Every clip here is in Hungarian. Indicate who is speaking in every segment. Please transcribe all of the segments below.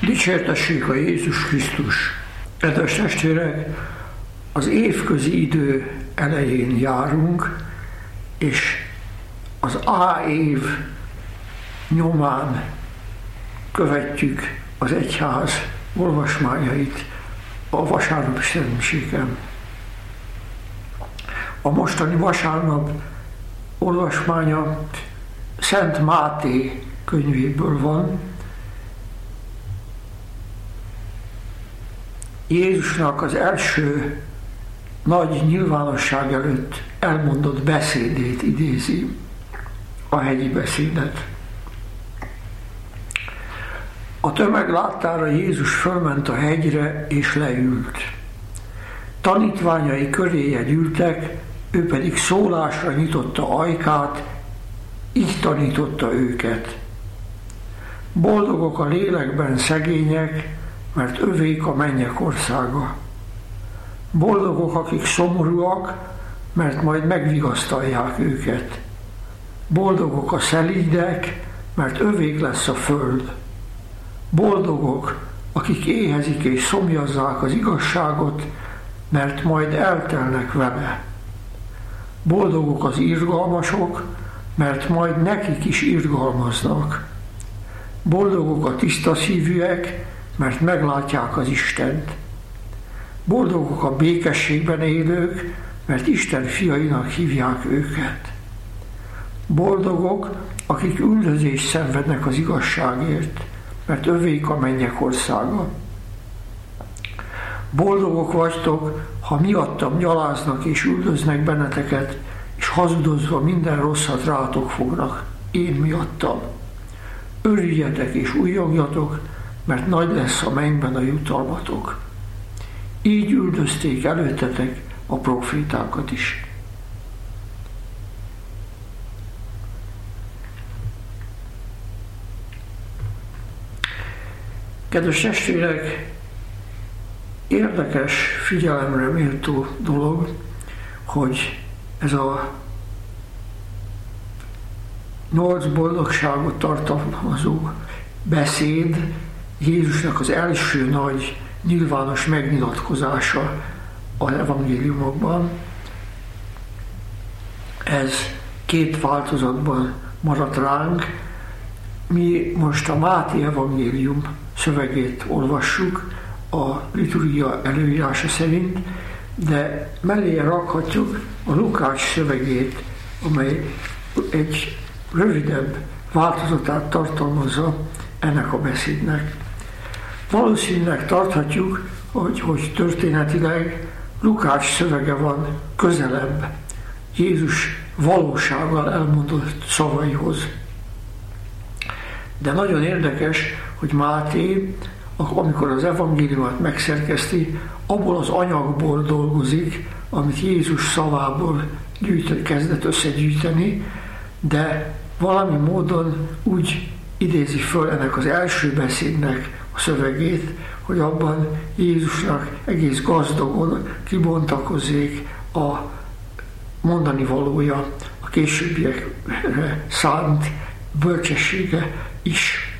Speaker 1: Dicsértessék a Jézus Krisztus! Kedves testvérek, az évközi idő elején járunk, és az A év nyomán követjük az egyház olvasmányait a vasárnapi szentmiséken. A mostani vasárnap olvasmánya Szent Máté könyvéből van. Jézusnak az első nagy nyilvánosság előtt elmondott beszédét idézi, a hegyi beszédet. A tömeg láttára Jézus fölment a hegyre és leült. Tanítványai köréje gyűltek, ő pedig szólásra nyitotta ajkát, így tanította őket. Boldogok a lélekben szegények, mert övék a mennyek országa. Boldogok, akik szomorúak, mert majd megvigasztalják őket. Boldogok a szelídek, mert övék lesz a föld. Boldogok, akik éhezik és szomjazzák az igazságot, mert majd eltelnek vele. Boldogok az irgalmasok, mert majd nekik is irgalmaznak. Boldogok a tiszta szívűek, mert meglátják az Istent. Boldogok a békességben élők, mert Isten fiainak hívják őket. Boldogok, akik üldözést szenvednek az igazságért, mert övék a mennyek országa. Boldogok vagytok, ha miattam gyaláznak és üldöznek benneteket, és hazudozva minden rosszat rátok fognak, én miattam. Örüljetek és újjongjatok, mert nagy lesz a mennyben a jutalmatok. Így üldözték előttetek a profétákat is. Kedves testvérek, érdekes, figyelemre méltó dolog, hogy ez a 8 boldogságot tartalmazó beszéd Jézusnak az első nagy nyilvános megnyilatkozása az evangéliumokban. Ez 2 változatban maradt ránk. Mi most a Máté evangélium szövegét olvassuk a liturgia előírása szerint, de mellé rakhatjuk a Lukács szövegét, amely egy rövidebb változatát tartalmazza ennek a beszédnek. Valószínűleg tarthatjuk, hogy történetileg Lukács szövege van közelebb Jézus valósággal elmondott szavaihoz. De nagyon érdekes, hogy Máté, amikor az evangéliumot megszerkeszti, abból az anyagból dolgozik, amit Jézus szavából kezdett összegyűjteni, de valami módon úgy idézi föl ennek az első beszédnek a szövegét, hogy abban Jézusnak egész gazdagon kibontakozik a mondani valója, a későbbiekre szánt bölcsessége is.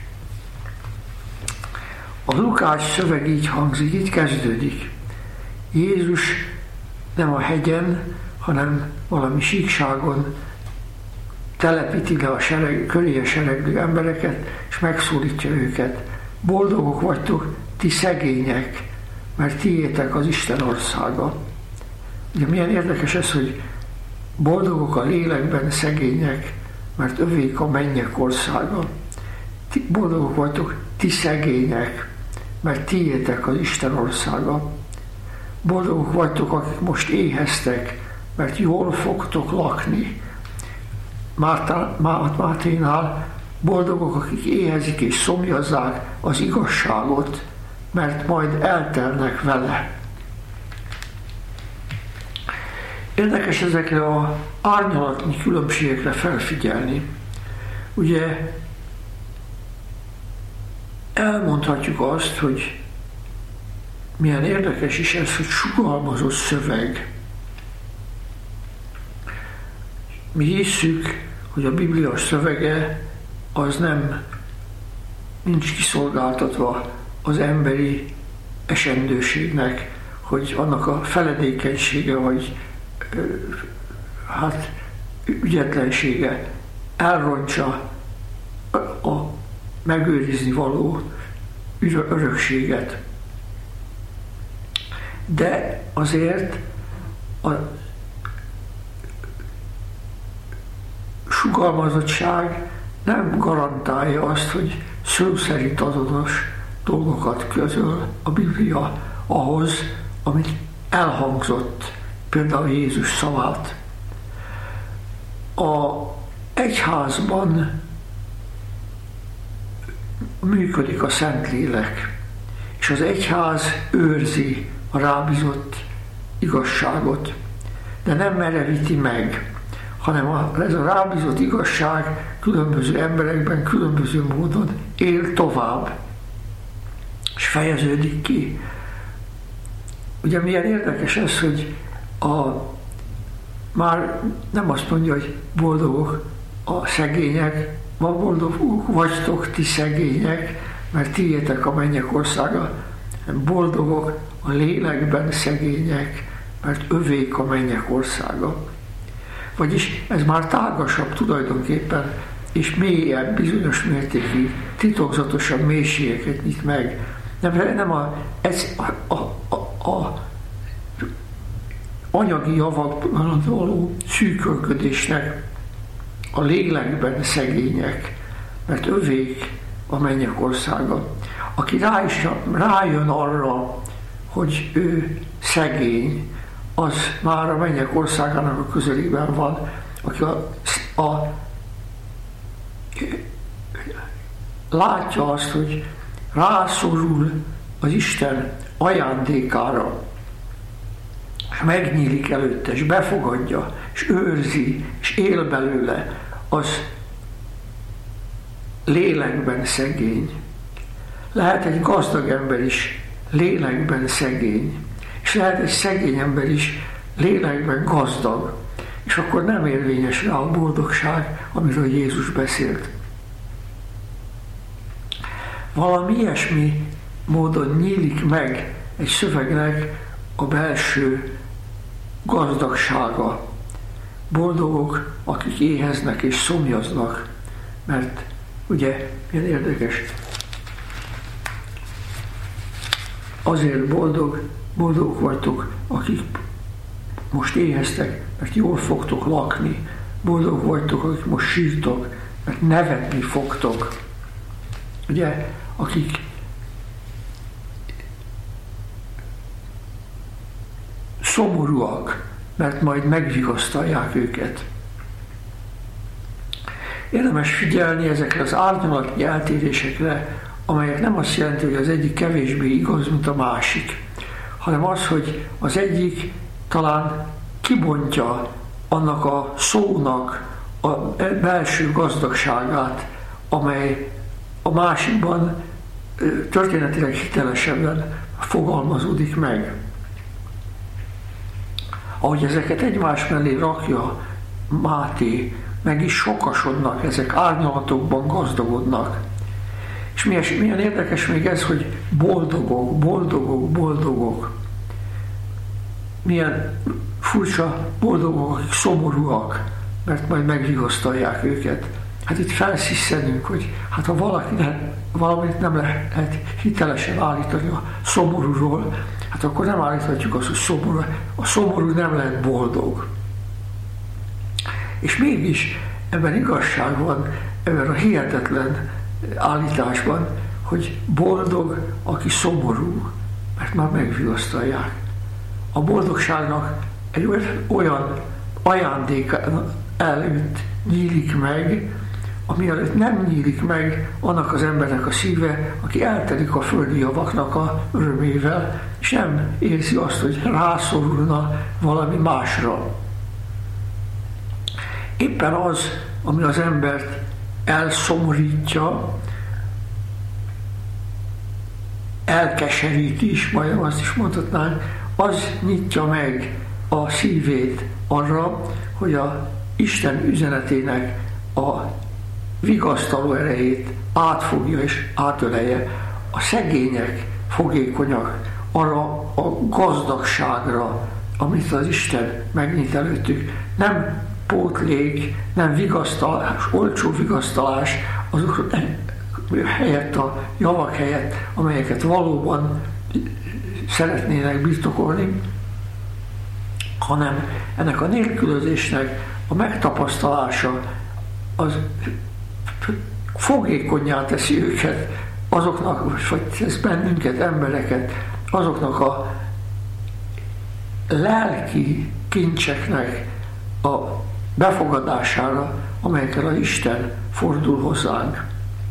Speaker 1: A Lukács szöveg így hangzik, így kezdődik. Jézus nem a hegyen, hanem valami síkságon telepíti le a köréje sereglő embereket, és megszólítja őket. Boldogok vagytok, ti szegények, mert tiétek az Isten országa. Ugye milyen érdekes ez, hogy boldogok a lélekben szegények, mert övék a mennyek országa. Boldogok vagytok, ti szegények, mert tiétek az Isten országa. Boldogok vagytok, akik most éheztek, mert jól fogtok lakni. Máténál boldogok, akik éhezik és szomjazzák az igazságot, mert majd eltelnek vele. Érdekes ezekre az árnyalatnyi különbségekre felfigyelni. Ugye elmondhatjuk azt, hogy milyen érdekes is ez, hogy sugalmazott szöveg. Mi hisszük, hogy a Biblia szövege az nincs kiszolgáltatva az emberi esendőségnek, hogy annak a feledékenysége, vagy ügyetlensége elrontsa a megőrizni való örökséget. De azért a sugalmazottság nem garantálja azt, hogy szó szerint azonos dolgokat közöl a Biblia ahhoz, amit elhangzott, például Jézus szavát. A egyházban működik a Szentlélek, és az egyház őrzi a rábízott igazságot, de nem merevíti meg, hanem ez a rábízott igazság különböző emberekben, különböző módon él tovább, és fejeződik ki. Ugye milyen érdekes ez, hogy már nem azt mondja, hogy boldogok a szegények, ma boldogok vagytok ti szegények, mert tiétek a mennyek országa, boldogok a lélekben szegények, mert övék a mennyek országa. Vagyis ez már tágasabb tulajdonképpen, és mélyebb, bizonyos mértékig, titokzatosabb mélységeket nyit meg. Nem a anyagi javakban való szűkölködésnek a lélekben szegények, mert övék a mennyek országa. Aki rájön arra, hogy ő szegény, az már a mennyek országának a közelében van, aki látja azt, hogy rászorul az Isten ajándékára, és megnyílik előtte, és befogadja, és őrzi, és él belőle, az lélekben szegény. Lehet egy gazdag ember is lélekben szegény, és lehet egy szegény ember is lélekben gazdag, és akkor nem érvényes rá a boldogság, amiről Jézus beszélt. Valami ilyesmi módon nyílik meg egy szövegnek a belső gazdagsága. Boldogok, akik éheznek és szomjaznak, mert ugye milyen érdekes, azért boldogok vagytok, akik most éheztek, mert jól fogtok lakni, boldogok vagytok, akik most sírtok, mert nevetni fogtok. Ugye, akik szomorúak, mert majd megvigasztalják őket. Érdemes figyelni ezekre az árnyalati eltérésekre, amelyek nem azt jelenti, hogy az egyik kevésbé igaz, mint a másik, hanem az, hogy az egyik talán kibontja annak a szónak a belső gazdagságát, amely a másikban történetileg hitelesebben fogalmazódik meg. Ahogy ezeket egymás mellé rakja Máté, meg is sokasodnak, ezek árnyalatokban gazdagodnak. És milyen érdekes még ez, hogy boldogok, boldogok, boldogok. Milyen furcsa boldogok, akik szomorúak, mert majd megvigasztalják őket. Hát itt felsziszenünk, hogy hát ha valamit nem lehet hitelesen állítani a szomorúról, hát akkor nem állíthatjuk azt, hogy szomorú. A szomorú nem lehet boldog. És mégis ebben igazság van, ebben a hihetetlen állításban, hogy boldog, aki szomorú, mert már megvigasztalják. A boldogságnak egy olyan ajándék előtt nyílik meg, ami előtt nem nyílik meg annak az embernek a szíve, aki eltelik a földi javaknak a örömével, és nem érzi azt, hogy rászorulna valami másra. Éppen az, ami az embert elszomorítja, elkeseríti is, majdnem azt is mondhatnánk, az nyitja meg a szívét arra, hogy a Isten üzenetének a vigasztaló erejét átfogja és átölelje a szegények fogékonyak arra a gazdagságra, amit az Isten megnyit előttük. Nem pótlék, nem vigasztalás, olcsó vigasztalás, azok helyett, a javak helyett, amelyeket valóban szeretnének birtokolni, hanem ennek a nélkülözésnek a megtapasztalása az fogékonnyá teszi őket, azoknak, vagy ez bennünket, embereket, azoknak a lelki kincseknek a befogadására, amelyekkel az Isten fordul hozzánk.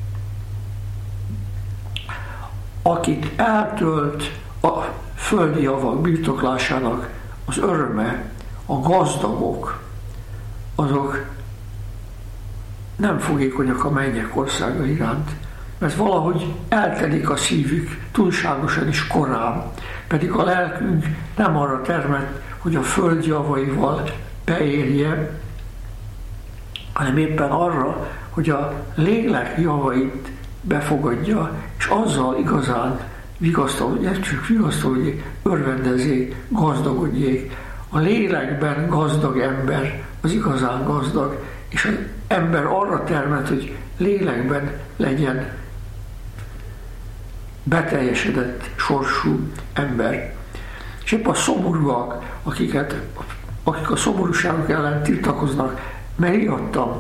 Speaker 1: Akit eltölt a földi javak birtoklásának az öröme, a gazdagok, azok nem fogékonyak a mennyek országa iránt, mert valahogy eltelik a szívük túlságosan is korán, pedig a lelkünk nem arra termett, hogy a föld javaival beérje, hanem éppen arra, hogy a lélek javait befogadja, és azzal igazán vigasztalódjék, örvendezzék, gazdagodjék. A lélekben gazdag ember az igazán gazdag, és az ember arra termelt, hogy lélekben legyen beteljesedett sorsú ember. És épp a szomorúak, akik a szomorúságok ellen tiltakoznak, meriadtam,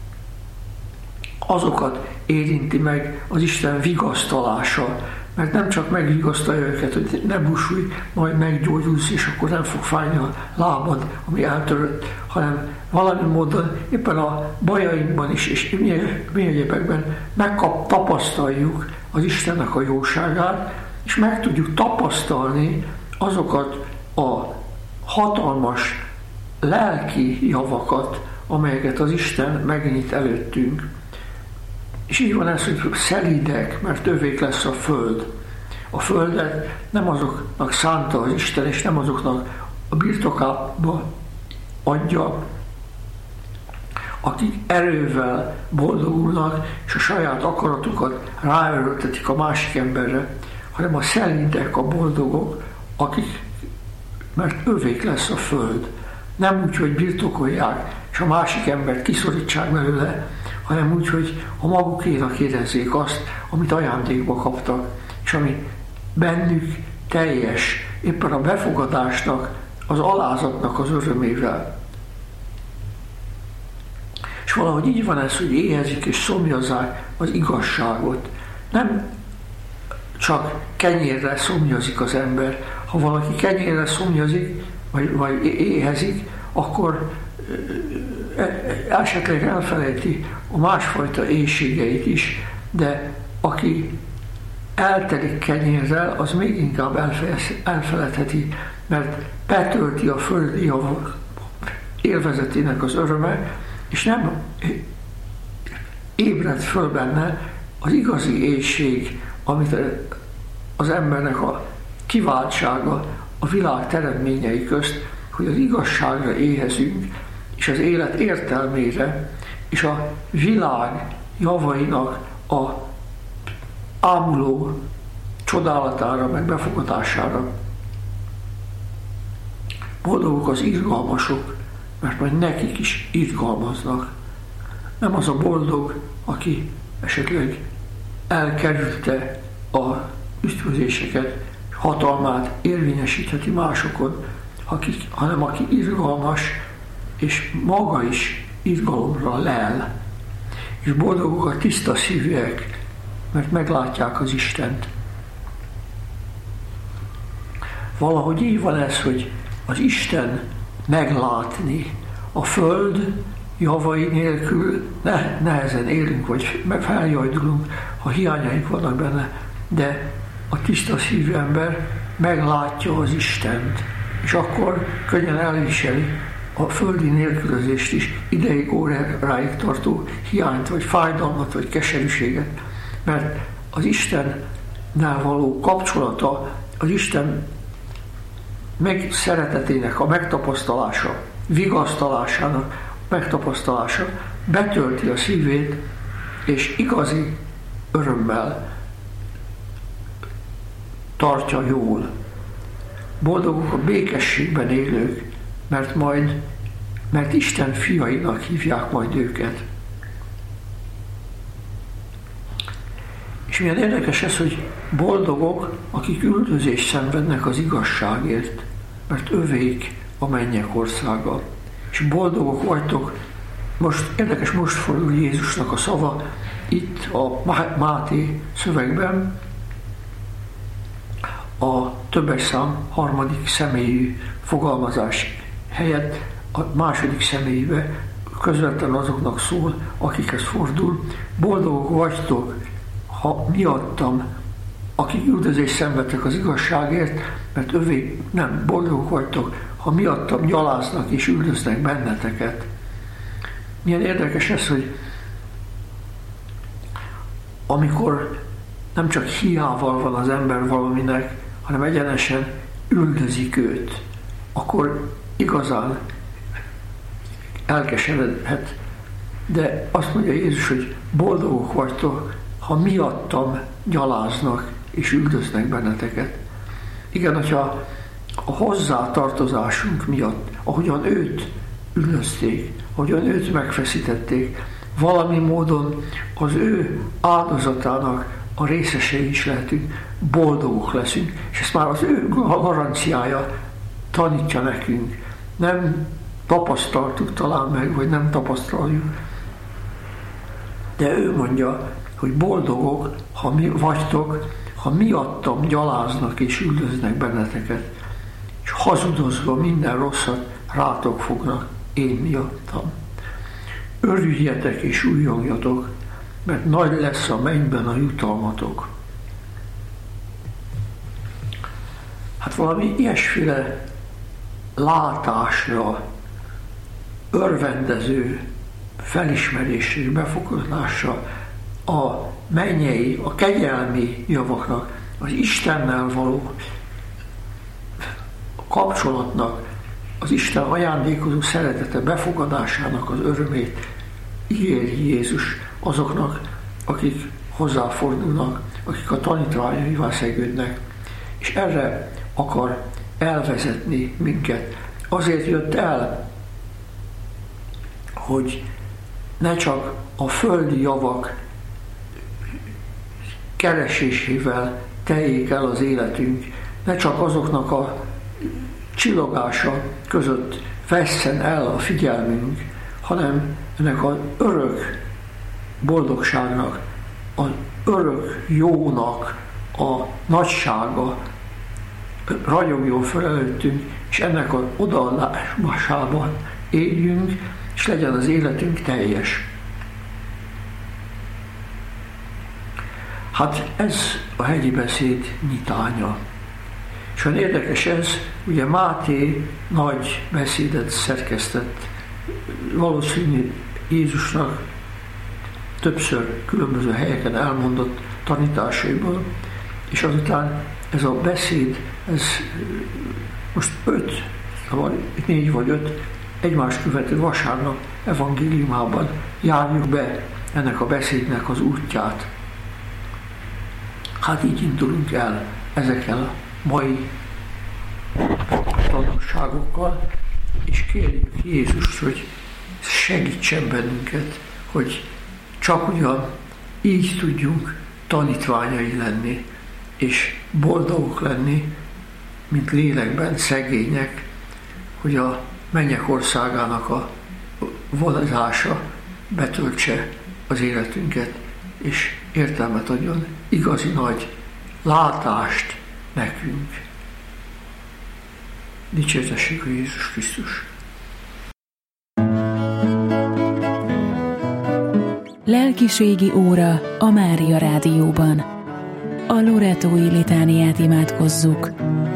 Speaker 1: azokat érinti meg az Isten vigasztalása, mert nem csak megvigasztalja őket, hogy ne búsulj, majd meggyógyulsz, és akkor nem fog fájni a lábad, ami eltörött, hanem valami módon éppen a bajainkban is, és mi egyébekben tapasztaljuk az Istennek a jóságát, és meg tudjuk tapasztalni azokat a hatalmas lelki javakat, amelyeket az Isten megnyit előttünk. És így van ez, hogy szelídek, mert övék lesz a föld. A földet nem azoknak szánta az Isten, és nem azoknak a birtokába adja, akik erővel boldogulnak, és a saját akaratukat ráerőltetik a másik emberre, hanem a szelídek, a boldogok, akik, mert övék lesz a föld. Nem úgy, hogy birtokolják, és a másik embert kiszorítsák belőle, hanem úgy, hogy a magukénak érezzék azt, amit ajándékba kaptak, és ami bennük teljes, éppen a befogadásnak, az alázatnak az örömével. És valahogy így van ez, hogy éhezik és szomjazzák az igazságot. Nem csak kenyérre szomjazik az ember. Ha valaki kenyérre szomjazik, vagy éhezik, akkor esetleg elfelejti a másfajta éhségeit is, de aki eltelik kenyérrel, az még inkább elfeledheti, mert betölti a földi javak élvezetének az öröme, és nem ébred föl benne az igazi éhség, amit az embernek a kiváltsága a világ teremtményei közt, hogy az igazságra éhezünk, és az élet értelmére, és a világ javainak a ámuló csodálatára, meg befogadására. Boldogok az irgalmasok, mert majd nekik is irgalmaznak. Nem az a boldog, aki esetleg elkerülte a ütközéseket, hatalmát érvényesítheti másokon, hanem aki irgalmas, és maga is irgalomra lel. És boldogok a tiszta szívűek, mert meglátják az Istent. Valahogy így van ez, hogy az Isten meglátni. A föld javai nélkül nehezen élünk, vagy feljajdulunk, ha hiányaink vannak benne, de a tiszta szívű ember meglátja az Istent, és akkor könnyen elviseli a földi nélkülözést is, ideig, óráig tartó hiányt, vagy fájdalmat, vagy keserűséget, mert az Istennel való kapcsolata, az Isten szeretetének a megtapasztalása, vigasztalásának megtapasztalása betölti a szívét, és igazi örömmel tartja jól. Boldogok a békességben élők, mert Isten fiainak hívják majd őket. És milyen érdekes ez, hogy boldogok, akik üldözést szenvednek az igazságért, mert övék a mennyek országa. És boldogok vagytok, most fordul Jézusnak a szava itt a Máté szövegben, a többes szám harmadik személyű fogalmazás helyett a második személybe közvetlenül azoknak szól, akikhez fordul. Boldogok vagytok, ha miattam, akik üldözést szenvedtek az igazságért, mert boldogok vagytok, ha miattam gyaláznak és üldöznek benneteket. Milyen érdekes ez, hogy amikor nem csak hiával van az ember valaminek, hanem egyenesen üldözik őt, akkor igazán elkeseredhet. De azt mondja Jézus, hogy boldogok vagytok, ha miattam gyaláznak és üldöznek benneteket. Igen, hogyha a hozzátartozásunk miatt, ahogyan őt üldözték, ahogyan őt megfeszítették, valami módon az ő áldozatának a részesei is lehetünk, boldogok leszünk, és ezt már az ő garanciája tanítja nekünk. Nem tapasztaltuk talán meg, vagy nem tapasztaljuk, de ő mondja, hogy boldogok, ha mi vagytok, ha miattam gyaláznak és üldöznek benneteket, és hazudozva minden rosszat rátok fognak én miattam. Örüljetek és újjongjatok, mert nagy lesz a mennyben a jutalmatok. Hát valami ilyesféle látásra, örvendező felismerésre és befogadásra a mennyei, a kegyelmi javaknak, az Istennel való kapcsolatnak, az Isten ajándékozó szeretete befogadásának az örömét ígéri Jézus azoknak, akik hozzáfordulnak, akik a tanítványaivá szegődnek, és erre akar elvezetni minket. Azért jött el, hogy ne csak a földi javak keresésével teljék el az életünk, ne csak azoknak a csillogása között vesszen el a figyelmünk, hanem ennek az örök boldogságnak, az örök jónak a nagysága ragyogjon föl előttünk, és ennek az odaadásában éljünk, és legyen az életünk teljes. Hát ez a hegyi beszéd nyitánya. És olyan érdekes ez, ugye Máté nagy beszédet szerkesztett, valószínű Jézusnak többször különböző helyeken elmondott tanításaiból, és azután ez a beszéd, ez most 4 vagy 5 egymást követő vasárnap evangéliumában járjuk be ennek a beszédnek az útját. Hát így indulunk el ezekkel a mai tanulságokkal, és kérjük Jézust, hogy segítsen bennünket, hogy csak ugyan így tudjunk tanítványai lenni, és boldogok lenni, mint lélekben szegények, hogy a mennyek országának a vonatása betöltse az életünket, és értelmet adjon, igazi nagy látást nekünk. Dicsértessék a Jézus Krisztus!
Speaker 2: Lelkiségi óra a Mária Rádióban. A loretói litániát imádkozzuk.